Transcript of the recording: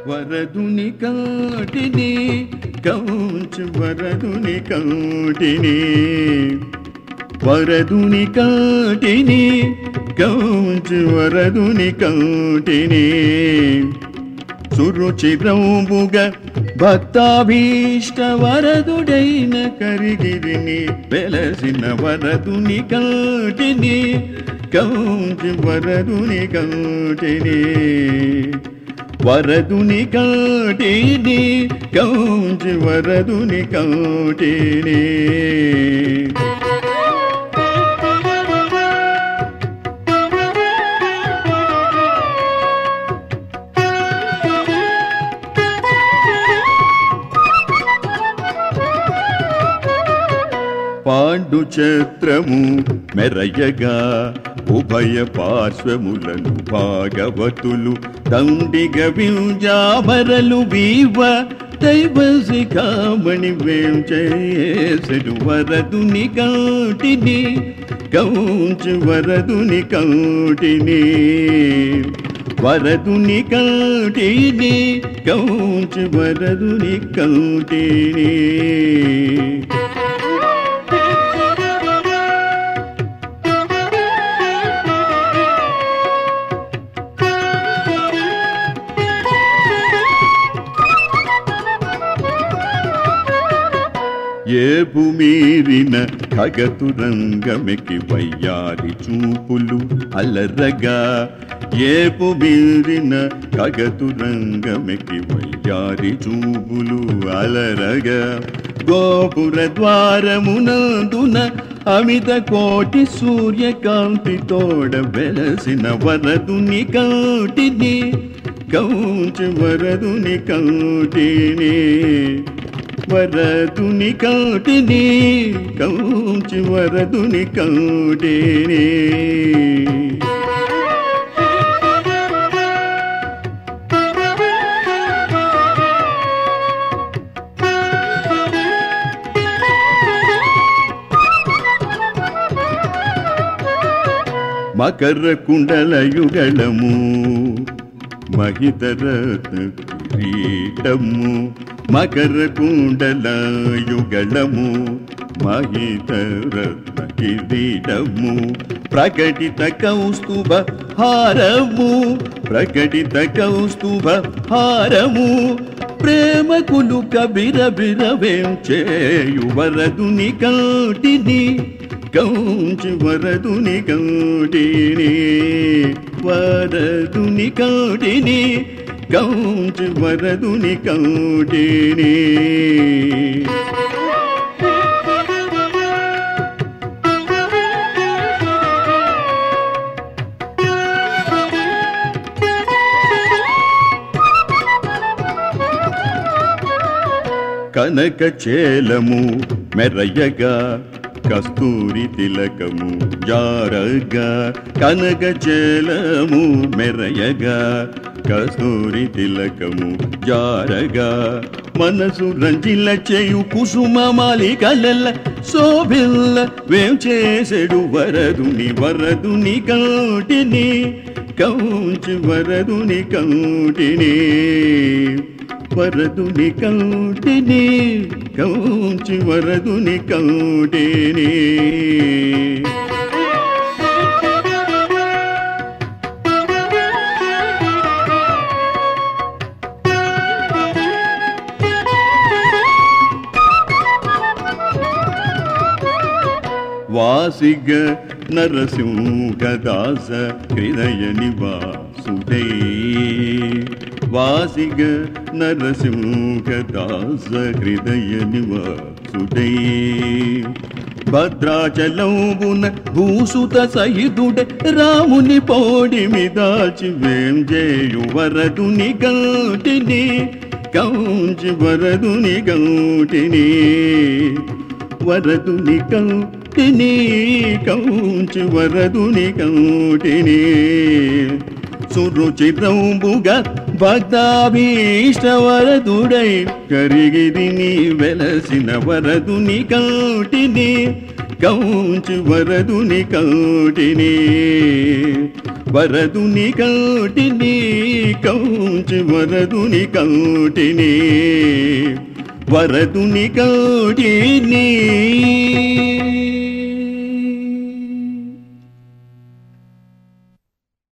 వరదుని కాటిని కౌంచు వరదుని కాటిని వరదుని కాటిని కౌంచు వరదుని కాటిని సురుచిరంబుగ భక్తాభీష్ట వరదుడైన కరిగిరిని వెలసిన వరదుని కాటిని కౌంచు వరదుని కాటిని వరదుని కాటిని కౌంచు వరదుని కాటిని పాండు ఛత్రము మెరయగా ఉభయ పార్శ్వములను భాగవతులు దండిగ వింజామరలు వీవ దైవశిఖామణి వేం చేసెడు వరదుని కాటిని కౌంచు వరదుని కాటిని వరదుని కాటిని కౌంచు వరదుని కాటిని ఏపు మీరిన ఖగతురంగమెకి వయ్యారి చూపులు అలరగా ఏపు మీరిన ఖగతురంగమెకి వయ్యారి చూపులు అలరగా గోపుర ద్వారమునందున అమిత కోటి సూర్యకాంతి తోడ వెలసిన వరదుని కాటిని కౌంచు వరదుని కాటిని వరదుని కాటిని కౌంచు వరదుని కాటిని మకర కుండలయుగళము మహితరత్న కిరీటము మకర కుండలయుగళము మహితరత్న కిరీటము ప్రకటిత కౌస్తుభ హారము ప్రకటిత కౌస్తుభ హారము ప్రేమ కులుక బిరబిరవేం చేయు వరదుని కాటిని కౌంచు వరదుని కాటిని వరదుని కాటిని కౌంచు వరదుని కాటిని కనక చేలము మెరయగా కస్తూరి తిలకము జారగా కనక చేలము మెరయగా కస్తూరి తిలకము జారగా మనసు రంజిల్ల చేయు కుసుమ మాలికలెల్ల శోభిల్ల వేం చేసెడు వరదుని వరదుని కాటిని కౌంచు వరదుని కాటిని వరదుని కాటిని కౌంచు వరదుని కాటిని వాసిగ నరసింహదాస హృదయ నివాసుడే వాసిగ నరసింహదాస హృదయ నివాసుడే భద్రాచలంబున భూసుత సహితుడ రాముని పోడిమి దాచి వేం చేయు వరదుని కాటిని కౌంచు వరదుని కాటిని వరదుని కాటిని కౌంచు వరదుని కాటిని సురుచిరంబుగ భక్తాభీష్ట వరదుడై కరిగిరిని వెలసిన వరదుని కాటిని కౌంచు వరదుని కాటిని వరదుని కాటిని కౌంచి వరదుని కౌటిని వరదుని కౌటిని